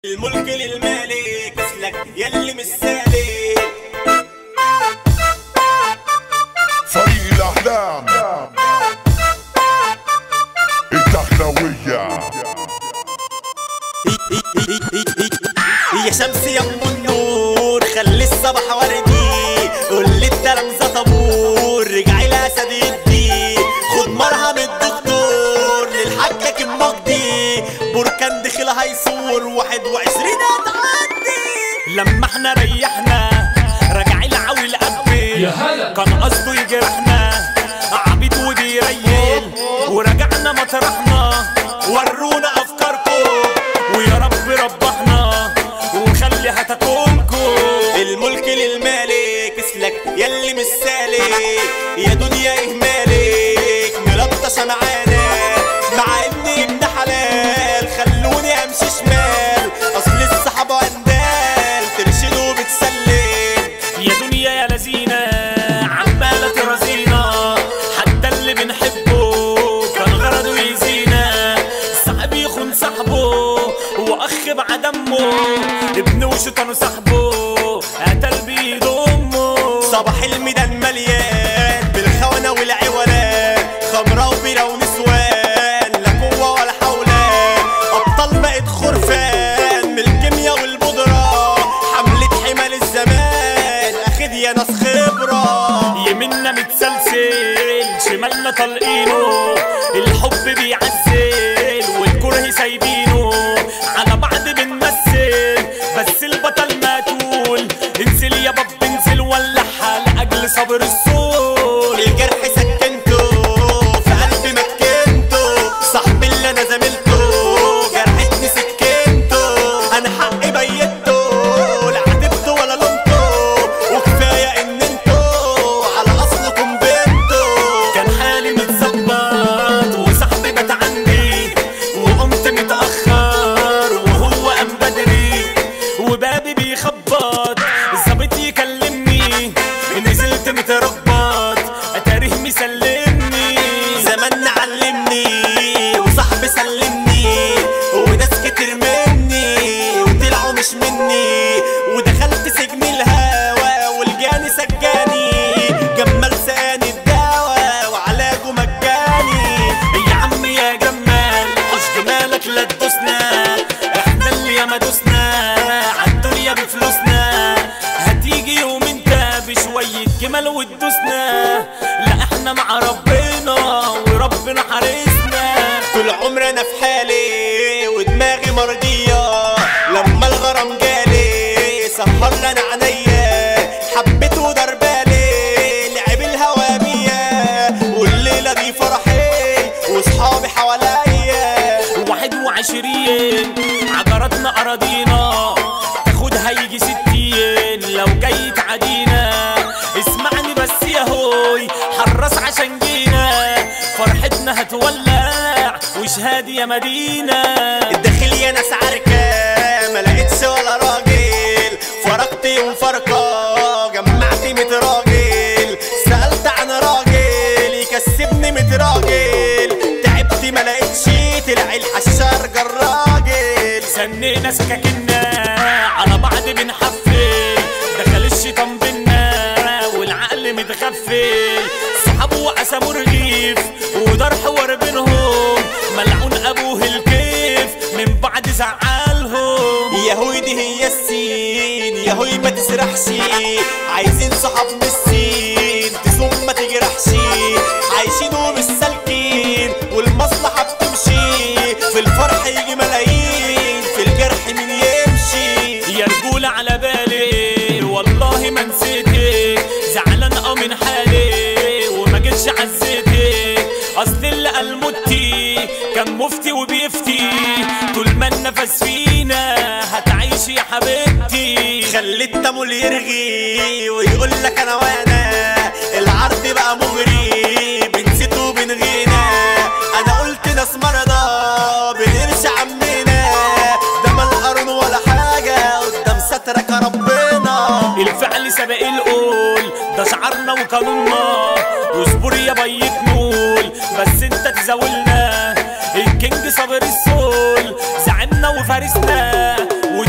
الملك للمالك اسلك يلي مش سالك. فريق الأحلام الدخلوية يا شمس يا ام النور خلي الصبح وردي، قولي التلامذة طابور رجعي لأسد يدي، خد مرهم الدكتور للحاجة كم مجدي، بركان دخل هيصور 21 هتعدي. لما احنا ريحنا رجعي العويل قبل كان قصده يجرحنا عبيد وبيريل، ورجعنا مطرحنا ورونا افكاركم ويا رب ربحنا وخلي هتاكلكم. الملك للمالك اسلك يلي مش سالك، يا دنيا اهمالك ملطشه معانا مع اني ابن حلال، خلوني امشي شمال اصل الصحابه اندال ترشدوا بتسلم. يا دنيا يا لذينه عماله ترازينا، حتى اللي بنحبه كان غرضه يزينا، صاحب يخون صاحبه واخ بعد دمه، ابن وشيطان صاحبه قتل بيد امه. صباح الميدان مليان بالخونه والعوالات، خمره وبيره ونسوان لا قوه ولا حولان، ابطال بقت خرفان من الكيميا والبودره، حمله حمال الزمان اخد يا ناس خبره. يمنا متسلسل شمالنا طلقينه، الحب بيعزل والكره سايبينه، على بعض بنمثل بس البطل مقتول، انزل يا باب انزل ولعها لاجل صبر السول. الجرح سكنته في قلبي مكنته، صاحبي اللي انا زميلته جرحتني سكنته، انا حقي بيته لا عاتبته ولا لومته، وكفايه ان انتوا على اصلكم بنتوا. كان حالي متظبط وصاحبي بات عندي، وقمت متاخر وهو قام بدري، وبابي بيخبط الظابط يكلمني، نزلت متربط اتاريه مسلمني. زمان علمني وصاحبي سلمني، وناس كتير مني وطلعوا مش مني، ودخلت سجن الهوى والجاني سجاني، جمال ساني الدواء وعلاجه مجاني. يا عم يا جمال حوش جمالك لا تدوسنا، احنا اللي ياما دوسنا عالدنيا بفلوسنا، هتيجي يوم انت بشوية جمال وتدوسنا، لا احنا مع ربنا وربنا حارسنا. طول عمري انا في حالي ودماغي مرضية، لما الغرام جالي سهر لنا عينيا، حبيته دربالي لعب الهوامية، والليلة دي فرحي وصحابي حواليا. 21 عجرتنا اراضينا، تاخدها يجي 60 لو جاي تعدينا، اسمعني بس يا هوي حرص عشان جينا، فرحتنا هتولع وشهادي يا مدينة. الداخل يا ناس عركة ما لقيتش ولا راجل، فرقت يوم فرقة جمعت 100 راجل، سألت عن راجل يكسبني 100 راجل، تعبت ما لقيتش طلع الحشار جراجل. سنينا سكاكنا على بعض بنحفل، دخل الشيطان بينا والعقل متغفل، صحابه وقسموا رغيف ودار حوار بينهم، ملعون ابوه الكيف من بعد زعلهم. يا هوي دي هي السين يا هوي ما تسرحش، عايزين صحاب من السين تزوم ما تجرحش، عايشين ومش سالكين والمصلحة بتمشي، في الفرح يجي ملايين في الجرح مين يمشي. يا رجولة على بالي والله ما نسيتك، زعلان من حالي وما جيتش عزيتك، اصل اللي قال متي كان مفتي وبيفتي، طول ما النفس فينا هتعيش يا حبيبتي. خلي التمول يرغي ويقول لك انا وانا، العرض بقى مغري بنسيت وبنغينا، انا قلت ناس مرضى بنرش عمنا، ده ما القرن ولا حاجه قدام سترك يا ربنا. الفعل سبق القول ده شعارنا وقانوننا، واصبر يا بيت نول بس انت تزاولنا، الكينج صابر السول زعلنا وفارسنا،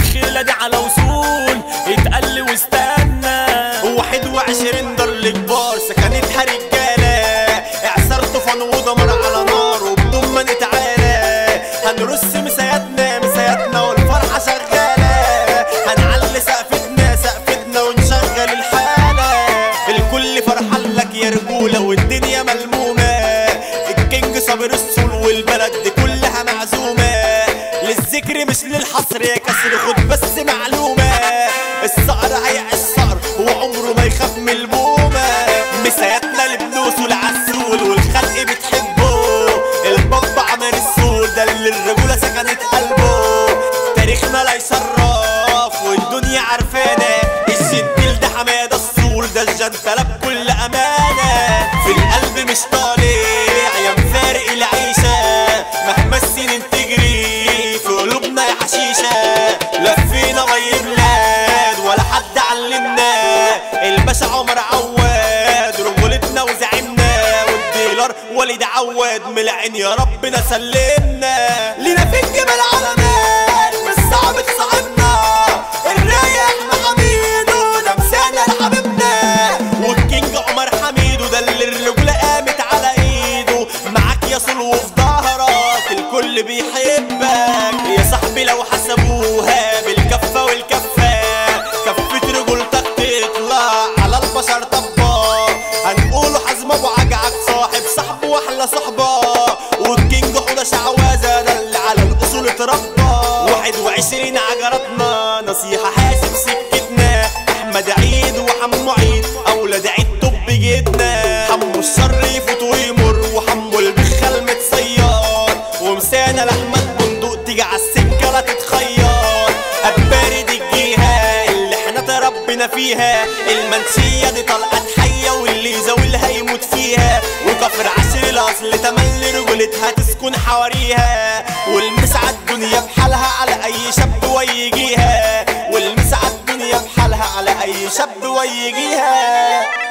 للحصر يا كسر خد بس معلومة، الصقر هيعيش صقر وعمره ما يخاف من البومة. مساياتنا لبلوس والعسول والخلق بتحبه، البابا عمر السول ده اللي الرجولة سكنت قلبه. تاريخنا لا يشرف والدنيا عارفانا، الجنتل ده حمادة السول ده الجنتلة بكل أمانة. في القلب مش طالع يا مفارق العيشة، مهما السنين تجري في قلوبنا يا حشيشة. لفينا مي بلاد ولا حد علمنا، الباشا عمر عواد رجولتنا وزعمنا، والديلر وليد عواد من العين يا ربنا سلمنا. لينا في الجبل علامات مش صعب تصاحبنا، الرايق احمد حميدو ده مسانا لحبيبنا، والكينج عمر حميدو ده اللي الرجولة قامت على ايده. معاك يا صلو وفي ظهرك الكل بيحبك يا صاحبي، لو حسبوها بالكفة والكفة كفة رجولتك تطلع على البشر طبا. هنقوله حزم ابو عجعك صاحب صاحبه واحلى صحبة، والكينج حوده شعوذة ده اللي على الاصول اتربى. 21 عجرتنا نصيحة حاسب سكتنا، احمد عيد وحمو عيد اولاد عيد طب جدنا. حمو الشر يفوت ويمر وحمو البخل متصير، ومسانا لاحمد بندق تيجي عالسكة لا تتخير. أبارد الجهة اللي احنا تربينا فيها، المنسية دي طلقت حية واللي يزاولها يموت فيها. وكفر عشر الاصل تملي رجولتها تسكن حواريها، والمسعى الدنيا بحالها على اي شاب ويجيها، والمسعى الدنيا بحالها على اي شاب ويجيها.